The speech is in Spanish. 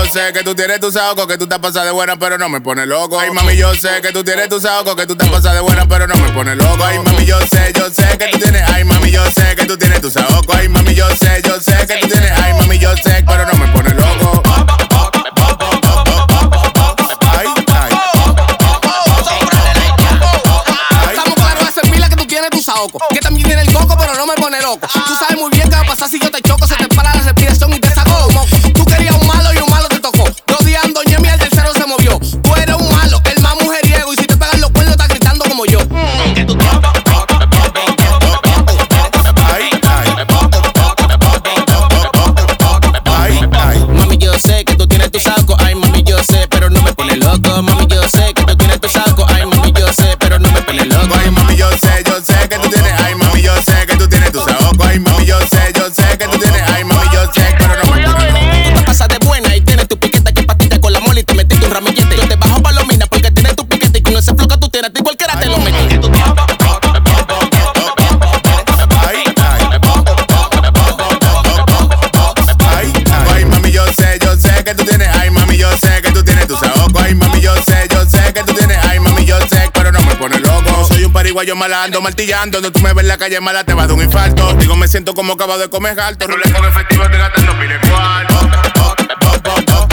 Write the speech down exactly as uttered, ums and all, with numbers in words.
sé que tú tienes tu saoco, que tú estás pasada de buena, pero no me pone loco. Ay, mami, yo sé que tú tienes tu saoco, que tú estás pasada de buena, pero no me pone loco. Ay, mami, yo sé, yo sé que tú tienes. Ay, mami, yo sé que tú tienes tu saoco. Ay, mami, yo sé, yo sé que tú tienes. Ay, mami, yo sé, pero no me pone loco. Ay, ay. Estamos claros, hace pila que tú tienes tu saoco, que también tiene el coco, pero no me pone loco. Tú sabes muy bien qué va a pasar si yo te choco, se te para la respiración y te saco un moco. Tú querías un malo y un malo te tocó. Dos días ando ñemi y el tercero se movió. Tú eres un malo, el más mujeriego, y si te pegan los cuernos estás gritando como yo. Que tú Mami, yo sé que tú tienes tu saco, ay mami, yo sé, pero no me pone loco. Mami, yo sé que tú tienes tu saco, ay mami, yo sé, pero no me pone loco. Ay, mami, yo sé, yo sé que tú tienes. Ay, mami, yo sé que tú tienes tu saoco. Ay, mami, yo sé, yo sé que tú tienes. Ay, mami, yo sé, pero no me pone loco. Tú te pasas de buena y tienes tu piqueta que patita con la mole y te metiste un ramillete. Yo te bajo palomina porque tienes tu piquete y con ese flow que tú tienes, a ti cualquiera te lo metí. Ay, ay. Ay, mami, yo sé, yo sé que tú tienes. Ay, mami, yo sé que tú tienes tu saoco. Ay, mami, yo sé, yo sé que tú tienes. Ay, mami, yo sé, pero no me pone loco. Soy un pariguayo malando, martillando. Cuando tú me ves en la calle mala te va a dar un infarto. Digo, me siento como acabado de comer alto. Rule con efectivo, te gastan los miles cuartos.